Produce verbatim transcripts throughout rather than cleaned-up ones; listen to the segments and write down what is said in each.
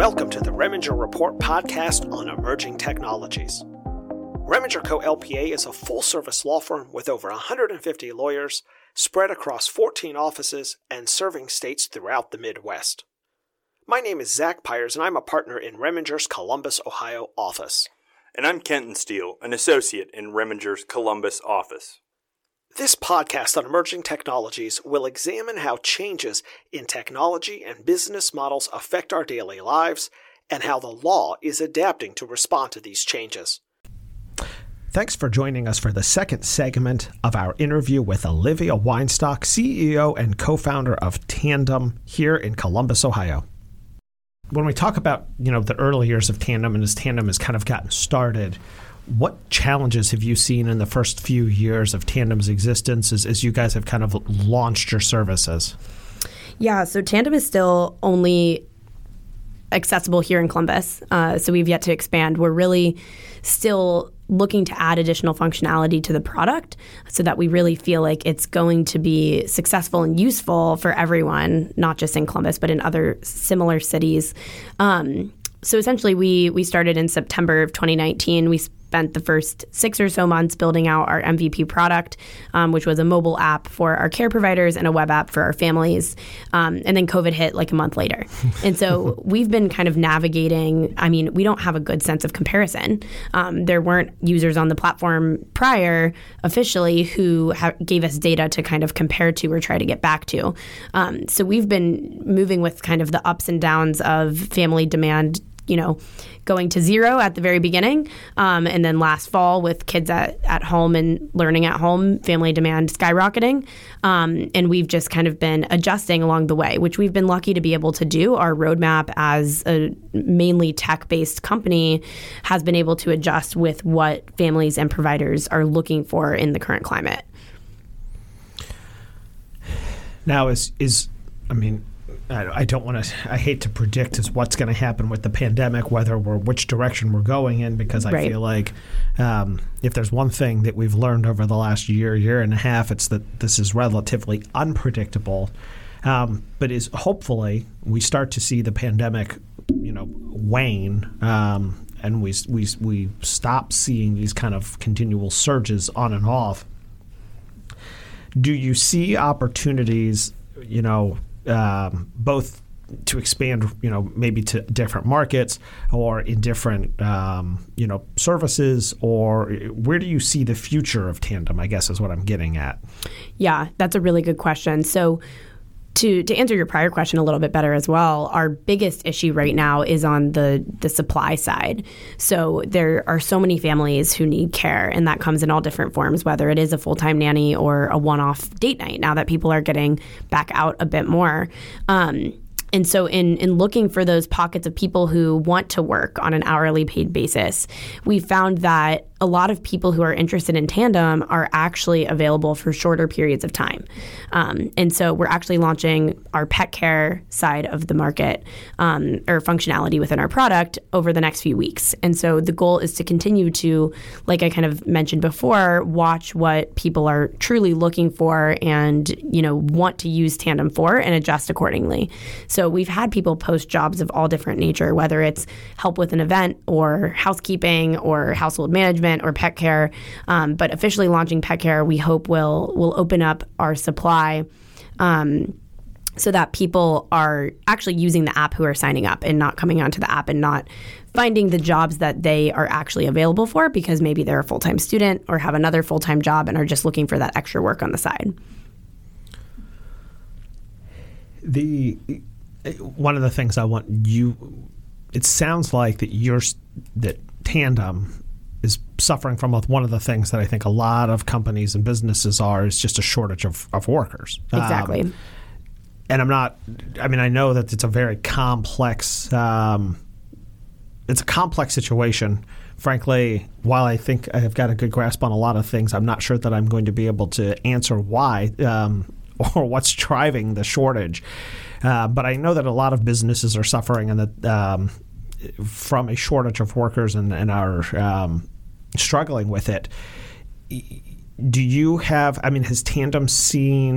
Welcome to the Reminger Report podcast on emerging technologies. Reminger Co. L P A is a full-service law firm with over one hundred fifty lawyers spread across fourteen offices and serving states throughout the Midwest. My name is Zach Pyers, and I'm a partner in Reminger's Columbus, Ohio office. And I'm Kenton Steele, an associate in Reminger's Columbus office. This podcast on emerging technologies will examine how changes in technology and business models affect our daily lives and how the law is adapting to respond to these changes. Thanks for joining us for the second segment of our interview with Olivia Weinstock, C E O and co-founder of Tandem here in Columbus, Ohio. When we talk about, you know, the early years of Tandem and as Tandem has kind of gotten started, what challenges have you seen in the first few years of Tandem's existence as, as you guys have kind of launched your services? Yeah, so Tandem is still only accessible here in Columbus, uh, so we've yet to expand. We're really still looking to add additional functionality to the product so that we really feel like it's going to be successful and useful for everyone, not just in Columbus, but in other similar cities. Um, so essentially, we we started in September of twenty nineteen. We spent the first six or so months building out our M V P product, um, which was a mobile app for our care providers and a web app for our families. Um, and then COVID hit like a month later. And so we've been kind of navigating, I mean, we don't have a good sense of comparison. Um, there weren't users on the platform prior officially who ha- gave us data to kind of compare to or try to get back to. Um, so we've been moving with kind of the ups and downs of family demand, you know, going to zero at the very beginning. Um, and then last fall with kids at, at home and learning at home, family demand skyrocketing. Um, and we've just kind of been adjusting along the way, which we've been lucky to be able to do. Our roadmap as a mainly tech-based company has been able to adjust with what families and providers are looking for in the current climate. Now is, is I mean, I don't want to, I hate to predict as what's going to happen with the pandemic, whether we're, which direction we're going in, because I right. feel like um, if there's one thing that we've learned over the last year, year and a half, it's that this is relatively unpredictable. Um, but is hopefully we start to see the pandemic, you know, wane, um, and we, we, we stop seeing these kind of continual surges on and off. Do you see opportunities, you know, Um, both to expand, you know, maybe to different markets or in different, um, you know, services, or where do you see the future of Tandem, I guess is what I'm getting at. Yeah, that's a really good question. So to to answer your prior question a little bit better as well, our biggest issue right now is on the, the supply side. So there are so many families who need care, and that comes in all different forms, whether it is a full-time nanny or a one-off date night, now that people are getting back out a bit more. Um, and so in, in looking for those pockets of people who want to work on an hourly paid basis, we found that a lot of people who are interested in Tandem are actually available for shorter periods of time. Um, and so we're actually launching our pet care side of the market um, or functionality within our product over the next few weeks. And so the goal is to continue to, like I kind of mentioned before, watch what people are truly looking for and, you know, want to use Tandem for and adjust accordingly. So we've had people post jobs of all different nature, whether it's help with an event or housekeeping or household management or pet care, um, but officially launching pet care, we hope will will open up our supply um, so that people are actually using the app who are signing up and not coming onto the app and not finding the jobs that they are actually available for because maybe they're a full-time student or have another full-time job and are just looking for that extra work on the side. The one of the things I want you, it sounds like that you're that Tandem is suffering from one of the things that I think a lot of companies and businesses are is just a shortage of, of workers. Exactly. Um, and I'm not, I mean, I know that it's a very complex, um, it's a complex situation. Frankly, while I think I've got a good grasp on a lot of things, I'm not sure that I'm going to be able to answer why um, or what's driving the shortage. Uh, but I know that a lot of businesses are suffering and that um, from a shortage of workers and, and are um, struggling with it. Do you have, I mean, has Tandem seen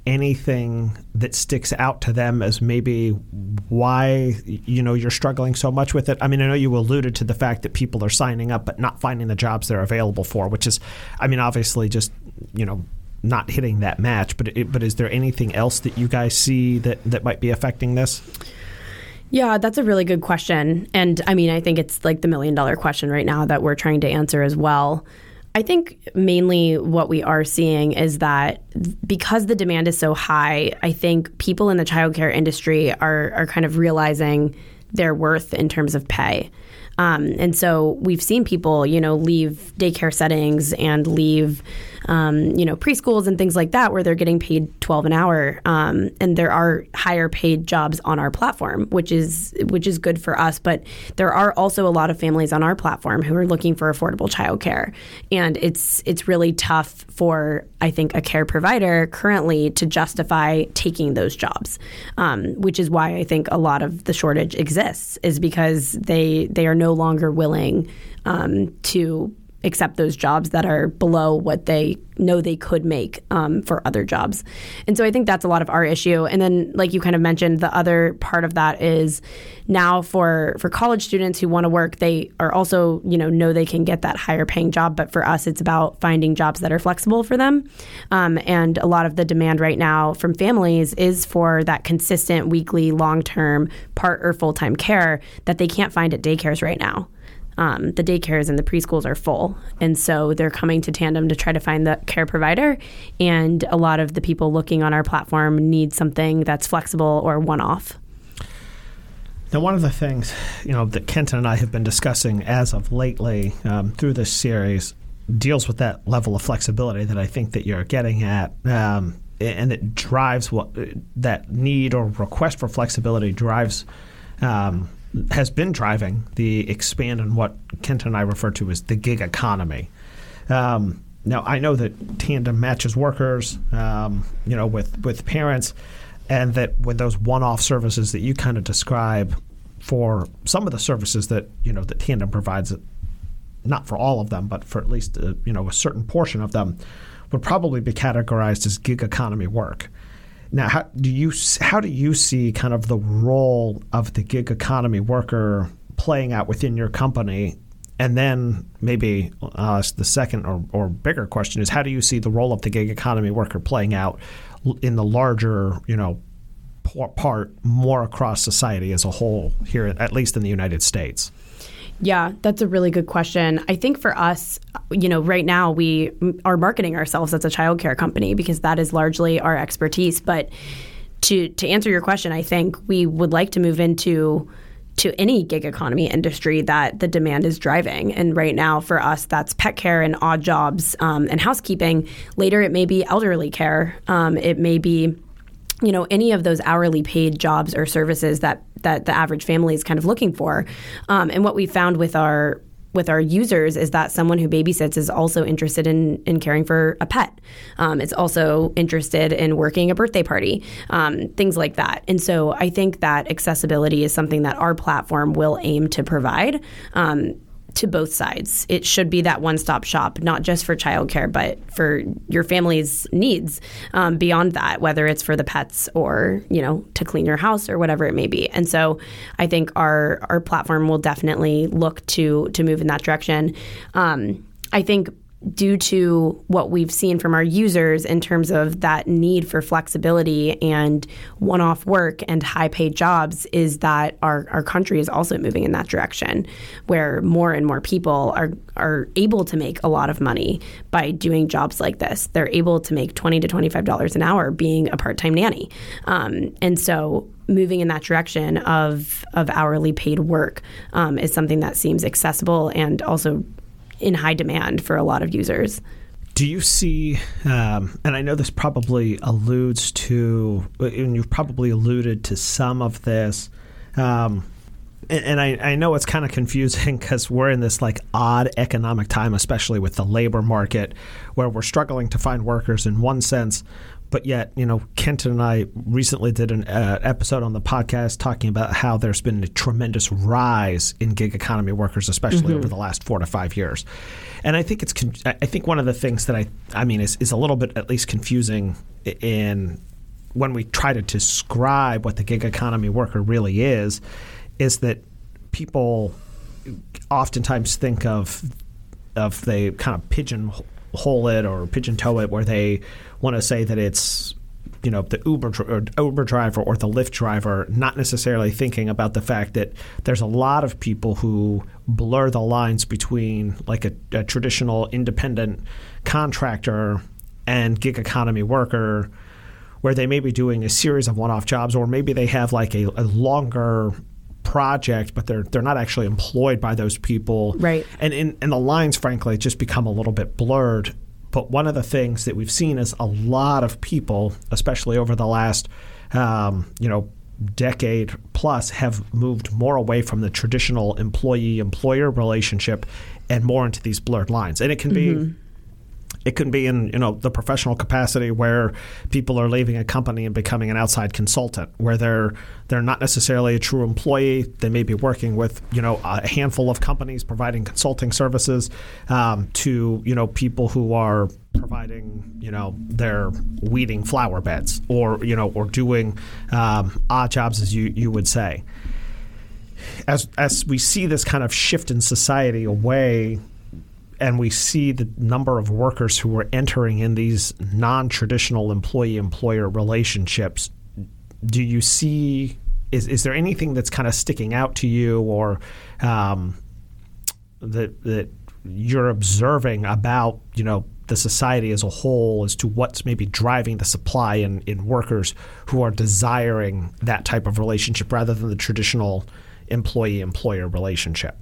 anything that sticks out to them as maybe why, you know, you're struggling so much with it? I mean, I know you alluded to the fact that people are signing up but not finding the jobs they're available for, which is, I mean, obviously just, you know, not hitting that match. But it, but is there anything else that you guys see that, that might be affecting this? Yeah, that's a really good question. And I mean, I think it's like the million dollar question right now that we're trying to answer as well. I think mainly what we are seeing is that because the demand is so high, I think people in the childcare industry are are kind of realizing their worth in terms of pay. Um, and so we've seen people, you know, leave daycare settings and leave, um, you know, preschools and things like that where they're getting paid twelve an hour. Um, and there are higher paid jobs on our platform, which is which is good for us. But there are also a lot of families on our platform who are looking for affordable childcare. And it's it's really tough for, I think, a care provider currently to justify taking those jobs, um, which is why I think a lot of the shortage exists, is because they they are no longer willing um, to accept those jobs that are below what they know they could make um, for other jobs. And so I think that's a lot of our issue. And then, like you kind of mentioned, the other part of that is now for, for college students who want to work, they are also, you know, know they can get that higher paying job. But for us, it's about finding jobs that are flexible for them. Um, and a lot of the demand right now from families is for that consistent weekly, long-term, part or full-time care that they can't find at daycares right now. Um, the daycares and the preschools are full. And so they're coming to Tandem to try to find the care provider. And a lot of the people looking on our platform need something that's flexible or one-off. Now, one of the things, you know, that Kenton and I have been discussing as of lately um, through this series deals with that level of flexibility that I think that you're getting at. Um, and it drives what that need or request for flexibility drives um has been driving the expand on what Kenton and I refer to as the gig economy. Um, now, I know that Tandem matches workers, um, you know, with, with parents, and that with those one-off services that you kind of describe for some of the services that, you know, that Tandem provides, not for all of them, but for at least, uh, you know, a certain portion of them, would probably be categorized as gig economy work. Now, how do you how do you see kind of the role of the gig economy worker playing out within your company? And then maybe uh, the second or, or bigger question is, how do you see the role of the gig economy worker playing out in the larger, you know, part more across society as a whole here, at least in the United States? Yeah, that's a really good question. I think for us, you know, right now we are marketing ourselves as a childcare company because that is largely our expertise. But to to answer your question, I think we would like to move into to any gig economy industry that the demand is driving. And right now for us, that's pet care and odd jobs um, and housekeeping. Later, it may be elderly care. Um, it may be, you know, any of those hourly paid jobs or services that that the average family is kind of looking for. Um, and what we found with our with our users is that someone who babysits is also interested in in caring for a pet. Um, it's also interested in working a birthday party, um, things like that. And so I think that accessibility is something that our platform will aim to provide. Um, to both sides. It should be that one-stop shop, not just for childcare, but for your family's needs um, beyond that, whether it's for the pets or, you know, to clean your house or whatever it may be. And so I think our our platform will definitely look to to move in that direction. Um, I think due to what we've seen from our users in terms of that need for flexibility and one-off work and high-paid jobs is that our, our country is also moving in that direction where more and more people are are able to make a lot of money by doing jobs like this. They're able to make twenty to twenty-five dollars an hour being a part-time nanny. Um, and so moving in that direction of, of hourly paid work um, is something that seems accessible and also in high demand for a lot of users. Do you see, um, and I know this probably alludes to, and you've probably alluded to some of this, um, and, and I, I know it's kind of confusing because we're in this like odd economic time, especially with the labor market, where we're struggling to find workers in one sense. But yet, you know, Kenton and I recently did an uh, episode on the podcast talking about how there's been a tremendous rise in gig economy workers, especially mm-hmm. over the last four to five years. And I think it's, con- I think one of the things that I, I mean, is, is a little bit at least confusing in when we try to describe what the gig economy worker really is, is that people oftentimes think of of they kind of pigeonhole it or pigeon-toe it, where they want to say that it's, you know, the Uber or Uber driver or the Lyft driver, not necessarily thinking about the fact that there's a lot of people who blur the lines between like a, a traditional independent contractor and gig economy worker, where they may be doing a series of one-off jobs, or maybe they have like a, a longer project, but they're they're not actually employed by those people. Right. And in, and the lines, frankly, just become a little bit blurred. But one of the things that we've seen is a lot of people, especially over the last, um, you know, decade plus, have moved more away from the traditional employee-employer relationship and more into these blurred lines. And it can mm-hmm. be It can be in, you know, the professional capacity where people are leaving a company and becoming an outside consultant, where they're they're not necessarily a true employee. They may be working with, you know, a handful of companies providing consulting services um, to, you know, people who are providing, you know, they're weeding flower beds or, you know, or doing um, odd jobs, as you, you would say. As as we see this kind of shift in society away, and we see the number of workers who are entering in these non-traditional employee-employer relationships, do you see, is, is there anything that's kind of sticking out to you, or um, that that you're observing about, you know, the society as a whole as to what's maybe driving the supply in, in workers who are desiring that type of relationship rather than the traditional employee-employer relationship?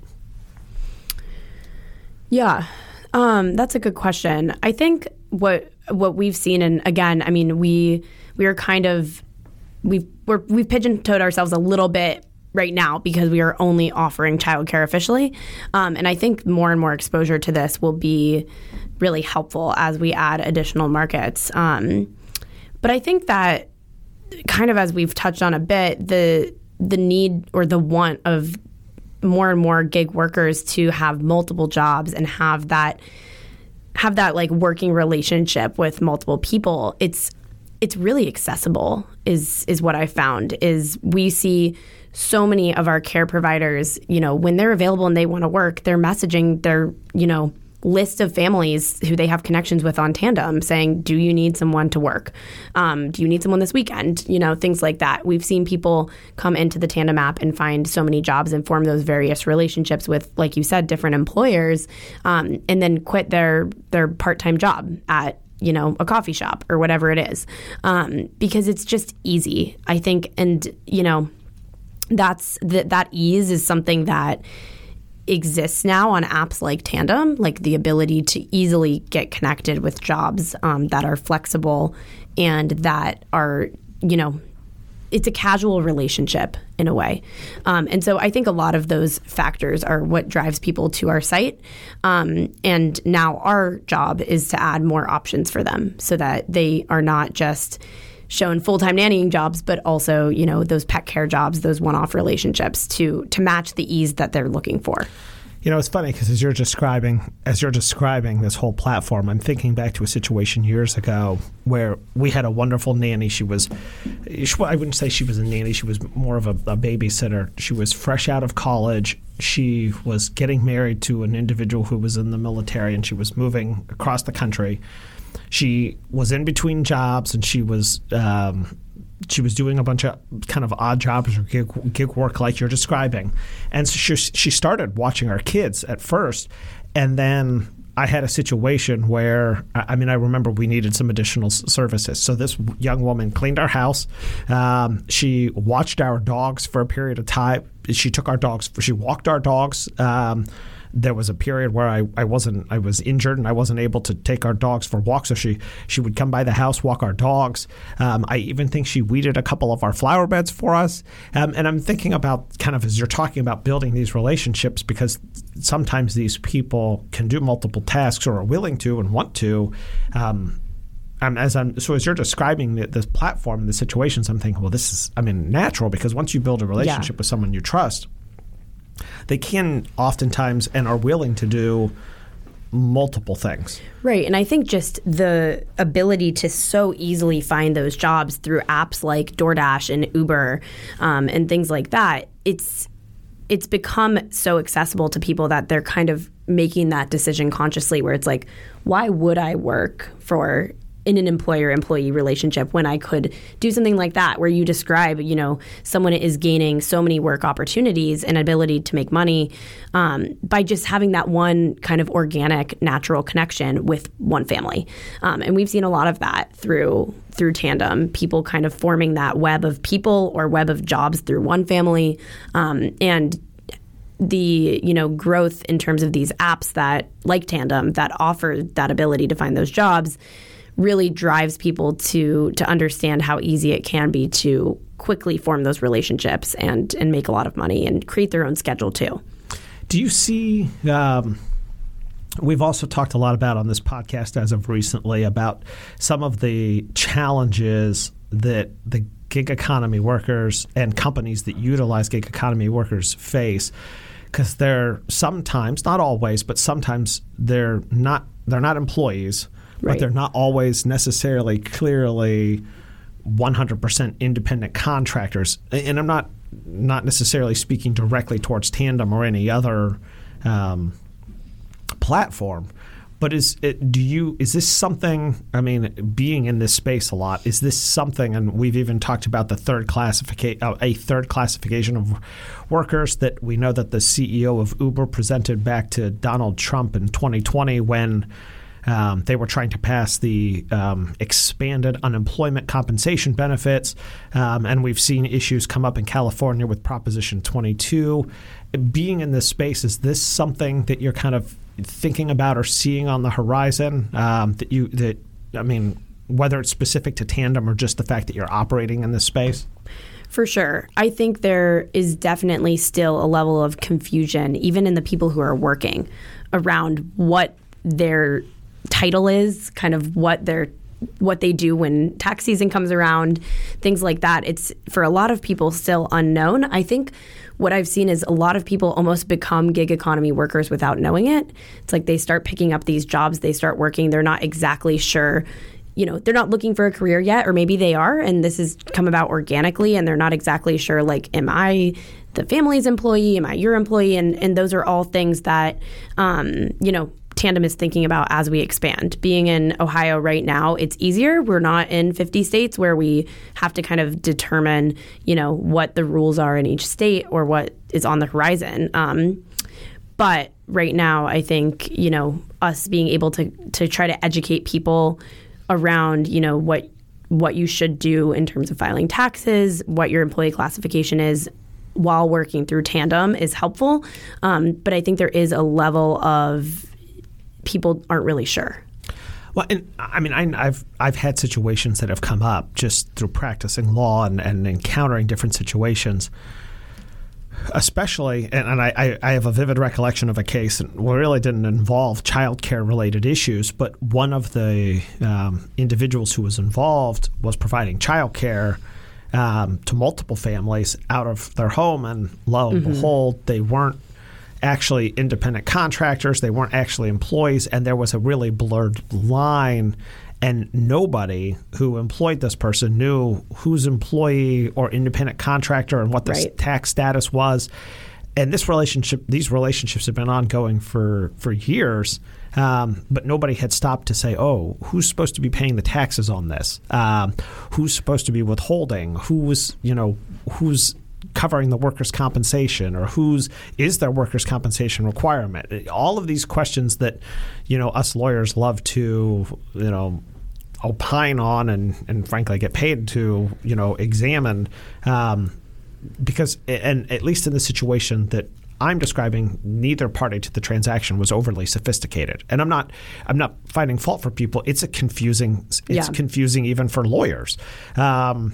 Yeah, um, that's a good question. I think what what we've seen, and again, I mean, we we are kind of we've we're, we've pigeon-toed ourselves a little bit right now because we are only offering childcare officially, um, and I think more and more exposure to this will be really helpful as we add additional markets. Um, but I think that kind of as we've touched on a bit, the the need or the want of more and more gig workers to have multiple jobs and have that have that like working relationship with multiple people. It's it's really accessible is is what I found. Is we see so many of our care providers, you know, when they're available and they want to work, they're messaging their, you know, list of families who they have connections with on Tandem saying, do you need someone to work? Um, do you need someone this weekend? You know, things like that. We've seen people come into the Tandem app and find so many jobs and form those various relationships with, like you said, different employers, um, and then quit their their part-time job at, you know, a coffee shop or whatever it is, um, because it's just easy, I think. And, you know, that's that that ease is something that exists now on apps like Tandem, like the ability to easily get connected with jobs um, that are flexible and that are, you know, it's a casual relationship in a way. Um, and so I think a lot of those factors are what drives people to our site. Um, and now our job is to add more options for them so that they are not just shown full-time nannying jobs, but also, you know, those pet care jobs, those one-off relationships to to match the ease that they're looking for. You know, it's funny because as you're describing as you're describing this whole platform, I'm thinking back to a situation years ago where we had a wonderful nanny. She was, I wouldn't say she was a nanny. She was more of a, a babysitter. She was fresh out of college. She was getting married to an individual who was in the military, and she was moving across the country. She was in between jobs, and she was um, she was doing a bunch of kind of odd jobs or gig, gig work like you're describing. And so she, she started watching our kids at first, and then I had a situation where, I mean, I remember we needed some additional services. So this young woman cleaned our house. Um, she watched our dogs for a period of time. She took our dogs, she walked our dogs. Um, there was a period where I, I wasn't, I was injured and I wasn't able to take our dogs for walks. So she, she would come by the house, walk our dogs. Um, I even think she weeded a couple of our flower beds for us. Um, and I'm thinking about kind of as you're talking about building these relationships, because sometimes these people can do multiple tasks or are willing to and want to. Um, Um, as I'm, so as you're describing the, this platform and the situations, I'm thinking, well, this is, I mean, natural, because once you build a relationship yeah. with someone you trust, they can oftentimes and are willing to do multiple things. Right. And I think just the ability to so easily find those jobs through apps like DoorDash and Uber um, and things like that, it's it's become so accessible to people that they're kind of making that decision consciously where it's like, why would I work for in an employer-employee relationship when I could do something like that where you describe, you know, someone is gaining so many work opportunities and ability to make money um, by just having that one kind of organic, natural connection with one family. Um, and we've seen a lot of that through through Tandem, people kind of forming that web of people or web of jobs through one family. Um, and the, you know, growth in terms of these apps that, like Tandem, that offer that ability to find those jobs really drives people to to understand how easy it can be to quickly form those relationships and and make a lot of money and create their own schedule too. Do you see, um, we've also talked a lot about on this podcast as of recently about some of the challenges that the gig economy workers and companies that utilize gig economy workers face, because they're sometimes, not always, but sometimes they're not they're not employees. Right. But they're not always necessarily clearly one hundred percent independent contractors. And I'm not not necessarily speaking directly towards Tandem or any other um, platform. But is it, do you is this something, I mean, being in this space a lot, is this something, and we've even talked about the third classification, uh, a third classification of workers that we know that the C E O of Uber presented back to Donald Trump in twenty twenty when Um, they were trying to pass the um, expanded unemployment compensation benefits, um, and we've seen issues come up in California with Proposition twenty-two. Being in this space, is this something that you're kind of thinking about or seeing on the horizon? Um, that you that I mean, whether it's specific to Tandem or just the fact that you're operating in this space? For sure. I think there is definitely still a level of confusion, even in the people who are working, around what their title is, kind of what they're what they do when tax season comes around, things like that. It's for a lot of people still unknown. I think what I've seen is a lot of people almost become gig economy workers without knowing it. It's like they start picking up these jobs, they start working, they're not exactly sure, you know, they're not looking for a career yet, or maybe they are, and this has come about organically, and they're not exactly sure, like, am I the family's employee? Am I your employee? And and those are all things that, um, you know, Tandem is thinking about as we expand. Being in Ohio right now, it's easier. We're not in fifty states where we have to kind of determine, you know, what the rules are in each state or what is on the horizon. Um, but right now, I think, you know, us being able to to try to educate people around, you know, what what you should do in terms of filing taxes, what your employee classification is while working through Tandem is helpful. Um, but I think there is a level of people aren't really sure. Well, and I mean, I, I've I've had situations that have come up just through practicing law and, and encountering different situations, especially, and, and I, I have a vivid recollection of a case that really didn't involve child care related issues, but one of the um, individuals who was involved was providing child care um, to multiple families out of their home, and lo and mm-hmm. behold, they weren't actually independent contractors. They weren't actually employees, and there was a really blurred line, and nobody who employed this person knew whose employee or independent contractor and what the right. tax status was. And this relationship, these relationships have been ongoing for, for years, um, but nobody had stopped to say, oh, who's supposed to be paying the taxes on this? Um, who's supposed to be withholding? Who was, you know, who's covering the workers' compensation, or whose is their workers' compensation requirement? All of these questions that, you know, us lawyers love to, you know, opine on and, and frankly get paid to, you know, examine, um, because, and at least in the situation that I'm describing, neither party to the transaction was overly sophisticated. And I'm not, I'm not finding fault for people. It's a confusing, it's yeah. confusing even for lawyers. Um,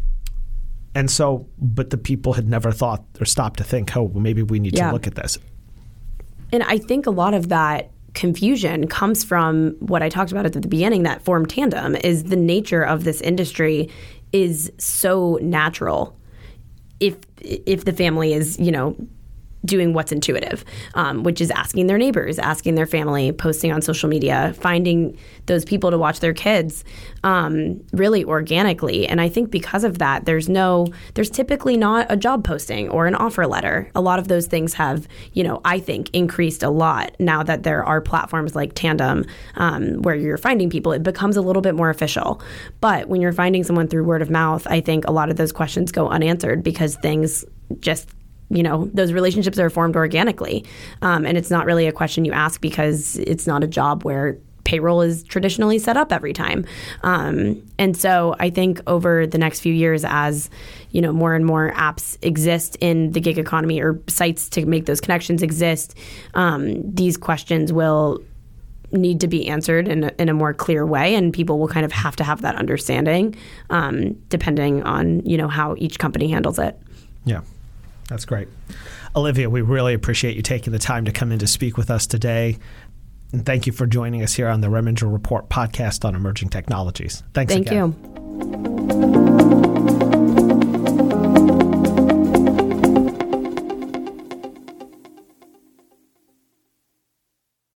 And so, but the people had never thought or stopped to think, oh, well, maybe we need yeah. to look at this. And I think a lot of that confusion comes from what I talked about at the beginning, that formed Tandem, is the nature of this industry is so natural. If if the family is, you know, doing what's intuitive, um, which is asking their neighbors, asking their family, posting on social media, finding those people to watch their kids um, really organically. And I think because of that, there's no, there's typically not a job posting or an offer letter. A lot of those things have, you know, I think increased a lot now that there are platforms like Tandem um, where you're finding people. It becomes a little bit more official. But when you're finding someone through word of mouth, I think a lot of those questions go unanswered because things just you know, those relationships are formed organically. Um, and it's not really a question you ask because it's not a job where payroll is traditionally set up every time. Um, and so I think over the next few years, as, you know, more and more apps exist in the gig economy or sites to make those connections exist, um, these questions will need to be answered in a, in a more clear way, and people will kind of have to have that understanding um, depending on, you know, how each company handles it. Yeah. That's great. Olivia, we really appreciate you taking the time to come in to speak with us today. And thank you for joining us here on the Reminger Report podcast on emerging technologies. Thanks Thank again. Thank you.